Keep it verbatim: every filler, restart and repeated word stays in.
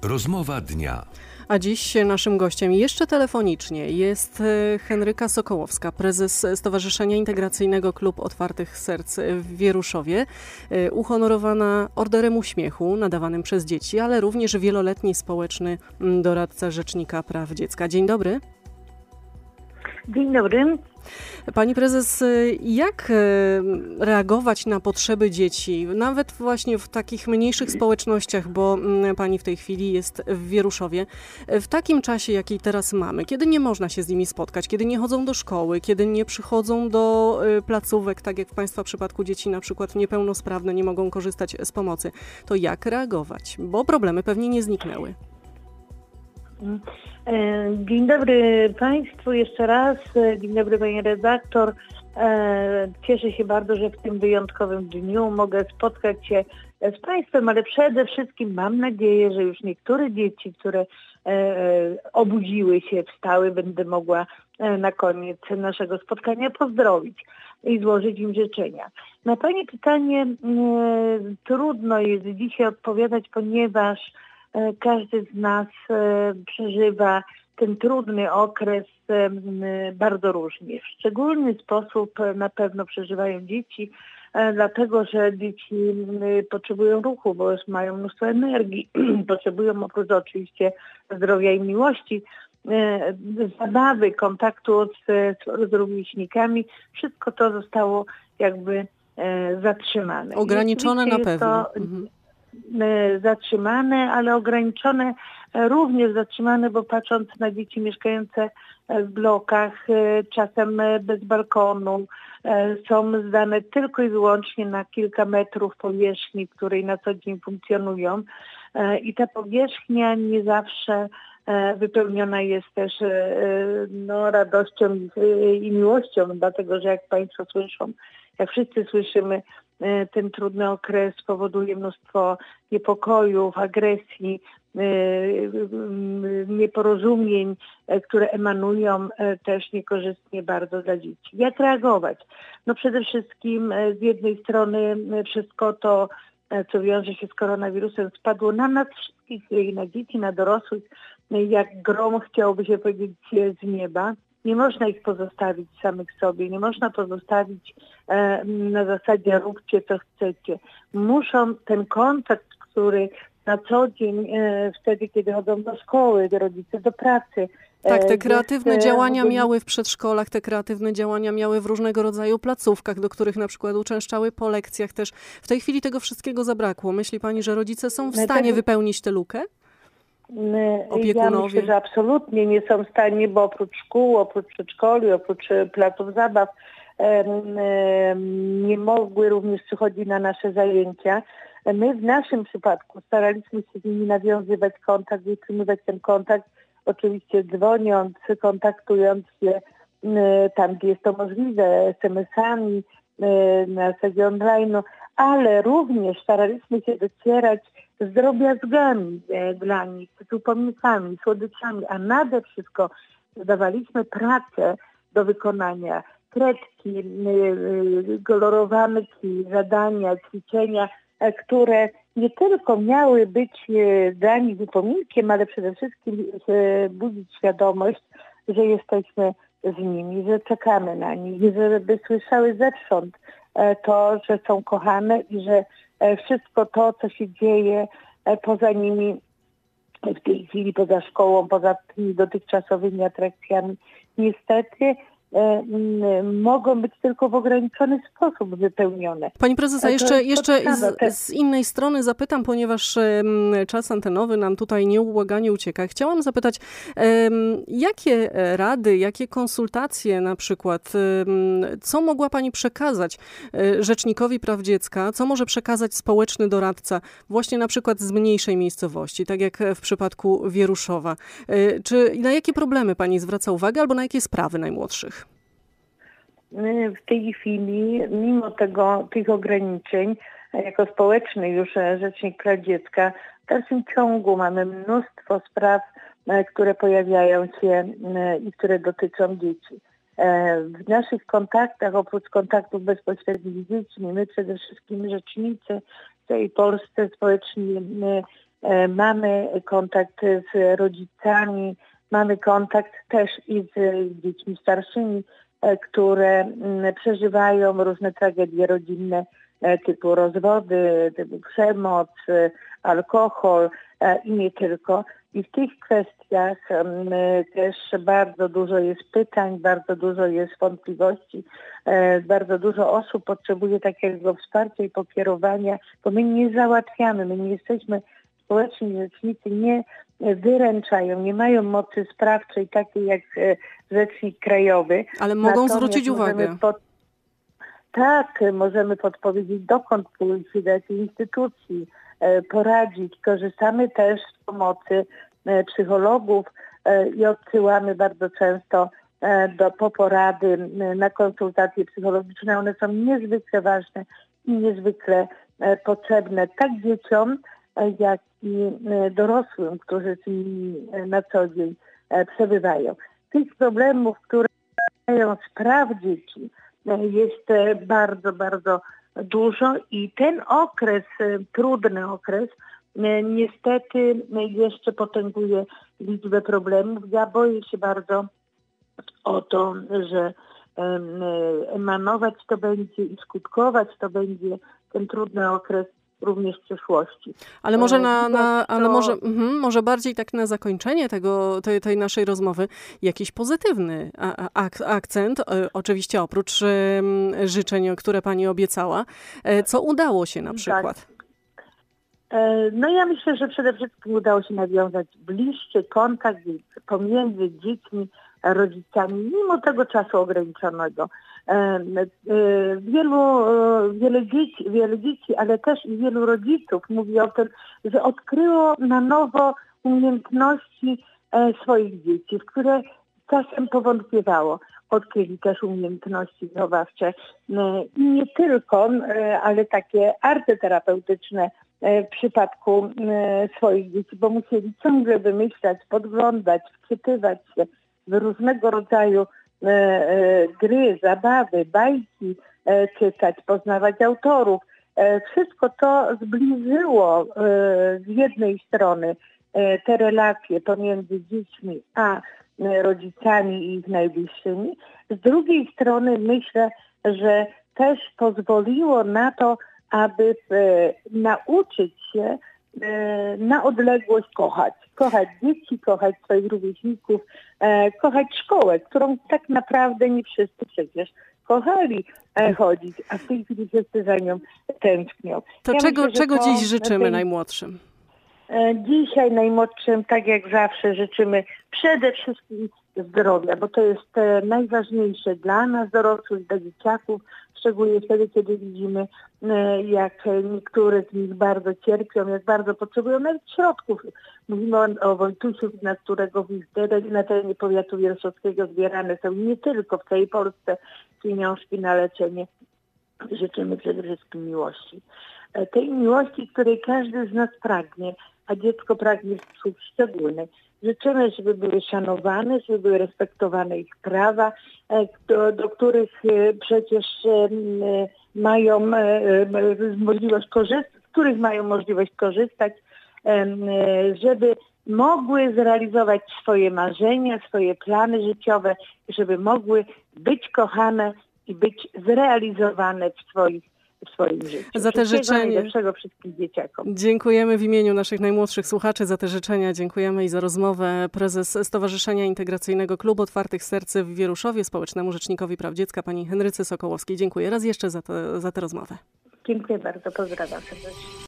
Rozmowa dnia. A dziś naszym gościem jeszcze telefonicznie jest Henryka Sokołowska, prezes Stowarzyszenia Integracyjnego Klub Otwartych Serc w Wieruszowie, uhonorowana Orderem Uśmiechu nadawanym przez dzieci, ale również wieloletni społeczny doradca Rzecznika Praw Dziecka. Dzień dobry. Dzień dobry. Pani prezes, jak reagować na potrzeby dzieci, nawet właśnie w takich mniejszych społecznościach, bo pani w tej chwili jest w Wieruszowie, w takim czasie, jaki teraz mamy, kiedy nie można się z nimi spotkać, kiedy nie chodzą do szkoły, kiedy nie przychodzą do placówek, tak jak w państwa przypadku dzieci na przykład niepełnosprawne nie mogą korzystać z pomocy, to jak reagować? Bo problemy pewnie nie zniknęły. Dzień dobry Państwu jeszcze raz. Dzień dobry Pani redaktor. Cieszę się bardzo, że w tym wyjątkowym dniu mogę spotkać się z Państwem, ale przede wszystkim mam nadzieję, że już niektóre dzieci, które obudziły się, wstały, będę mogła na koniec naszego spotkania pozdrowić i złożyć im życzenia. Na Pani pytanie trudno jest dzisiaj odpowiadać, ponieważ każdy z nas przeżywa ten trudny okres bardzo różnie. W szczególny sposób na pewno przeżywają dzieci, dlatego że dzieci potrzebują ruchu, bo już mają mnóstwo energii, potrzebują oprócz oczywiście zdrowia i miłości, zabawy, kontaktu z, z rówieśnikami. Wszystko to zostało jakby zatrzymane. Ograniczone na pewno. To, mhm. zatrzymane, ale ograniczone również zatrzymane, bo patrząc na dzieci mieszkające w blokach, czasem bez balkonu, są zdane tylko i wyłącznie na kilka metrów powierzchni, w której na co dzień funkcjonują i ta powierzchnia nie zawsze wypełniona jest też no, radością i miłością, dlatego że jak Państwo słyszą, jak wszyscy słyszymy, ten trudny okres powoduje mnóstwo niepokojów, agresji, nieporozumień, które emanują też niekorzystnie bardzo dla dzieci. Jak reagować? No przede wszystkim z jednej strony wszystko to, co wiąże się z koronawirusem, spadło na nas wszystkich, i na dzieci, na dorosłych, jak grom, chciałoby się powiedzieć, z nieba. Nie można ich pozostawić samych sobie, nie można pozostawić e, na zasadzie róbcie co chcecie. Muszą ten kontakt, który na co dzień, e, wtedy kiedy chodzą do szkoły, do rodzice do pracy. Tak, te kreatywne jest, działania e, miały w przedszkolach, te kreatywne działania miały w różnego rodzaju placówkach, do których na przykład uczęszczały po lekcjach też. W tej chwili tego wszystkiego zabrakło. Myśli pani, że rodzice są w stanie wypełnić tę lukę? Ja myślę, że absolutnie nie są w stanie, bo oprócz szkół, oprócz przedszkoli, oprócz placów zabaw nie mogły również przychodzić na nasze zajęcia. My w naszym przypadku staraliśmy się z nimi nawiązywać kontakt, utrzymywać ten kontakt, oczywiście dzwoniąc, kontaktując się tam, gdzie jest to możliwe, es em esami, na zasadzie online'u, ale również staraliśmy się docierać z drobiazgami dla nich, z upominkami, słodyczami, a nade wszystko dawaliśmy pracę do wykonania, kredki, kolorowanki, zadania, ćwiczenia, które nie tylko miały być dla nich upominkiem, ale przede wszystkim budzić świadomość, że jesteśmy z nimi, że czekamy na nich, żeby słyszały zewsząd to, że są kochane i że wszystko to, co się dzieje poza nimi w tej chwili, poza szkołą, poza tymi dotychczasowymi atrakcjami, niestety mogą być tylko w ograniczony sposób wypełnione. Pani prezes, a jeszcze, jeszcze z, z innej strony zapytam, ponieważ um, czas antenowy nam tutaj nieubłaganie ucieka. Chciałam zapytać, um, jakie rady, jakie konsultacje na przykład, um, co mogła pani przekazać um, Rzecznikowi Praw Dziecka, co może przekazać społeczny doradca właśnie na przykład z mniejszej miejscowości, tak jak w przypadku Wieruszowa. Um, czy na jakie problemy pani zwraca uwagę albo na jakie sprawy najmłodszych? W tej chwili, mimo tego, tych ograniczeń, jako społeczny już Rzecznik Praw Dziecka, w dalszym ciągu mamy mnóstwo spraw, które pojawiają się i które dotyczą dzieci. W naszych kontaktach, oprócz kontaktów bezpośrednich z dziećmi, my przede wszystkim rzecznicy w całej Polsce, społeczni Mamy kontakt z rodzicami, mamy kontakt też i z dziećmi starszymi, które przeżywają różne tragedie rodzinne typu rozwody, typu przemoc, alkohol i nie tylko. I w tych kwestiach też bardzo dużo jest pytań, bardzo dużo jest wątpliwości, bardzo dużo osób potrzebuje takiego wsparcia i pokierowania, bo my nie załatwiamy, my nie jesteśmy społeczni rzecznicy, nie wyręczają, nie mają mocy sprawczej takiej jak rzecznik krajowy. Ale mogą Natomiast zwrócić uwagę. Pod... Tak, możemy podpowiedzieć, dokąd pójść, do jakiej instytucji, poradzić. Korzystamy też z pomocy psychologów i odsyłamy bardzo często do, po porady na konsultacje psychologiczne. One są niezwykle ważne i niezwykle potrzebne tak dzieciom, jak i dorosłym, którzy z nimi na co dzień przebywają. Tych problemów, które mają spraw dzieci, jest bardzo, bardzo dużo i ten okres, trudny okres, niestety jeszcze potęguje liczbę problemów. Ja boję się bardzo o to, że emanować to będzie i skutkować to będzie ten trudny okres również w przyszłości. Ale może na, na ale może, mhm, może bardziej tak na zakończenie tego, tej, tej naszej rozmowy jakiś pozytywny ak- akcent, oczywiście oprócz życzeń, które pani obiecała. Co udało się na przykład? Tak. No ja myślę, że przede wszystkim udało się nawiązać bliższy kontakt pomiędzy dziećmi a rodzicami, mimo tego czasu ograniczonego. Wielu, wiele dzieci, wiele dzieci, ale też i wielu rodziców mówi o tym, że odkryło na nowo umiejętności swoich dzieci, w które czasem powątpiewało. Odkryli też umiejętności wychowawcze i nie tylko, ale takie arteterapeutyczne w przypadku swoich dzieci, bo musieli ciągle wymyślać, podglądać, wczytywać się w różnego rodzaju gry, zabawy, bajki czytać, poznawać autorów. Wszystko to zbliżyło z jednej strony te relacje pomiędzy dziećmi a rodzicami i ich najbliższymi. Z drugiej strony myślę, że też pozwoliło na to, aby nauczyć się na odległość kochać. Kochać dzieci, kochać swoich rówieśników, kochać szkołę, którą tak naprawdę nie wszyscy przecież kochali chodzić, a w tej chwili wszyscy za nią tęsknią. To ja czego, myślę, czego to dziś życzymy tej... najmłodszym? Dzisiaj najmłodszym, tak jak zawsze, życzymy przede wszystkim zdrowia, bo to jest najważniejsze dla nas, dorosłych, dla dzieciaków, szczególnie wtedy, kiedy widzimy, jak niektóre z nich bardzo cierpią, jak bardzo potrzebują nawet środków. Mówimy o, o Wojtusiu, na którego na terenie powiatu wierszowskiego zbierane są nie tylko w całej Polsce pieniążki na leczenie. Życzymy przede wszystkim miłości. Tej miłości, której każdy z nas pragnie, a dziecko pragnie w sposób szczególny. Życzymy, żeby były szanowane, żeby były respektowane ich prawa, do, do których przecież mają możliwość korzystać, z których mają możliwość korzystać, żeby mogły zrealizować swoje marzenia, swoje plany życiowe, żeby mogły być kochane i być zrealizowane w swoich w swoim życiu. Za te życzenia. Najlepszego wszystkim dzieciakom. Dziękujemy w imieniu naszych najmłodszych słuchaczy za te życzenia. Dziękujemy i za rozmowę. Prezes Stowarzyszenia Integracyjnego Klub Otwartych Serc w Wieruszowie, społecznemu rzecznikowi praw dziecka, pani Henryce Sokołowskiej. Dziękuję raz jeszcze za, to, za tę rozmowę. Dziękuję bardzo. Pozdrawiam serdecznie.